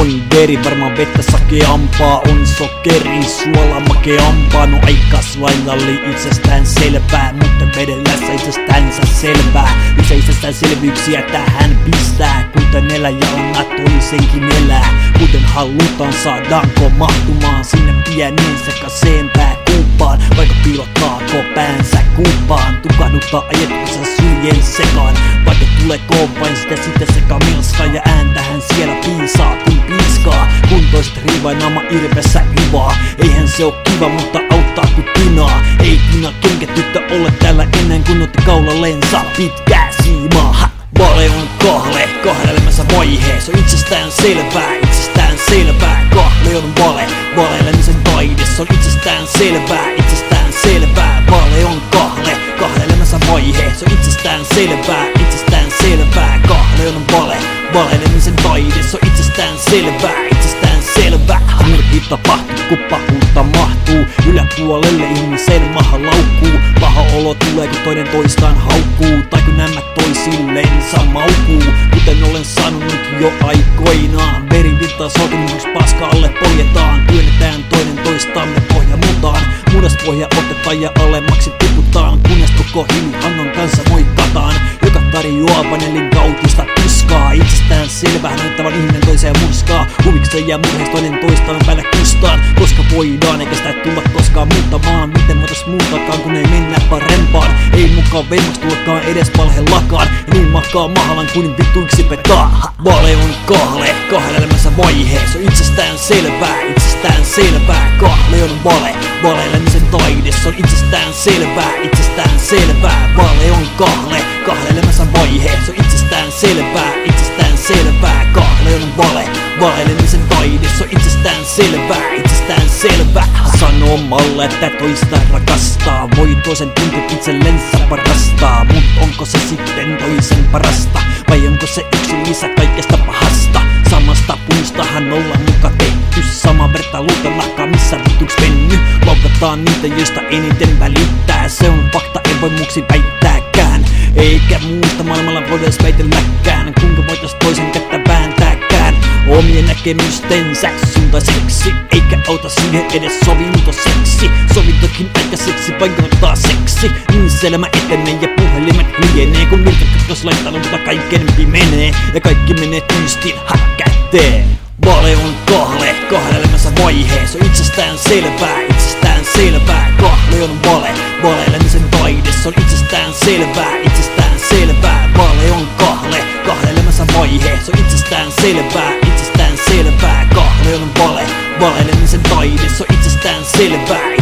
On veri varmaan vettä sakeampaa, on sokeri suola makeampaa. No aikaslailla oli itsestään selvää, mutta vedellä se itsestänsä selvää. Lisää itsestäänselvyyksiä tähän pistää, kuten eläjälänä toisenkin elää. Kuten halutaan, saadaanko mahtumaan sinne pieneen sekaseen pääkuuppaan, vaikka piilottaako päänsä kuuppaan. Tukahduttaa ajetuksessa syljen sekaan, vaikka tuleeko vain sitä sekamilskaa. Ja ääntähän siellä piisaa kun piiskaa, kun toiset riivainaama irvessä ivaa. Eihän se oo kiva, mutta auttaa kun tinaa. Ei Tina kenkätyttö ole täällä ennen kun otti kaulallensa pitkää siimaa. Vale on kahle, kahdelemässä vaihe. Se on itsestään selvää, itsestään selvää. Kahle on vale, valelemisen taide. Se on itsestään selvää, itsestään selvää. Vale on kahle, kahdelemässä vaihe. Se on itsestään selvää, itsestään selvää. Kahle on vale, valelemisen taide. Se on itsestään selvää, itsestään selvää. Murki tapahtuu, kun pahuutta mahtuu. Yläpuolelle ihmisen maha laukkuu. Paha olo tulee, kun toinen toistaan haukkuu. Tai kun nämä toisillensa maukuu. Kuten olen sanonut jo aikoinaan, veri virtaa sopimuksessa paska alle poljetaan. Työnnetään toinen toistamme pohjamutaan. Muudaspohja otetaan ja alemmaksi tiputaan. Kunnes koko Hilihangon kanssa moikataan. Joka tarjoaa vanelin kautista tuskaa. Itsestään selvää näyttävän ihminen toiseen murskaa. Huvikseen ja murheessa toinen toistamme päällä kustaan. Koska voidaan eikä sitä tulla koskaan muuttamaan. Miten voitais muutakaan kun ei mennä parempaan. Ei mukaan vemmaks tullakaan edes valhellakaan. Ja niin makaa mahalan kuin vittuiksi petaa. Vale on kahle, kahdelemässä vaihe. Se on itsestään selvää, itsestään selvää. Kahle on vale, valelemisen taide. Se on itsestään selvää, itsestään selvää. Vale on kahle, kahdelemässä vaihe. Se on itsestään selvää, itsestään selvää. Kahle on vale, valelemisen taide. Se on itsestään selvää, itsestään selvää. Sanomalla, että toista rakastaa, voi toisen tuntet itsellensä parastaa. Mut onko se sitten toisen parasta, vai onko se yksi lisä kaikesta pahasta? Samasta puustahan ollaan muka tehty, sama verta luutellakaan missä vittuks venny. Loukataan niitä joista eniten välittää, se on fakta, ei voi muuksi väittääkään. Eikä muusta maailmalla voida edes väitelläkään, kuinka voitais toisen kättä vääntääkään. Omien näkemystensä suuntaiseksi, eikä auta siihen edes sovintoseksi. Sovintokin aikaiseksi vaikuttaa seksi, niin se elämä etenee ja puhelimet lienee. Kun virtakkakas laittaa mutta kaiken pimenee ja kaikki menee tyystin häkäteen. Vale on kahle, kahdelemässä vaihe. Se on itsestään selvää, itsestään selvää. Kahle on vale, valelemisen taide. Se on itsestään selvää, itsestään selvää. Vale on kahle, kahdelemässä vaihe. Se on itsestään selvää, itsestään selvää. Kahle on vale, valelemisen taide. Se on itsestään selvää.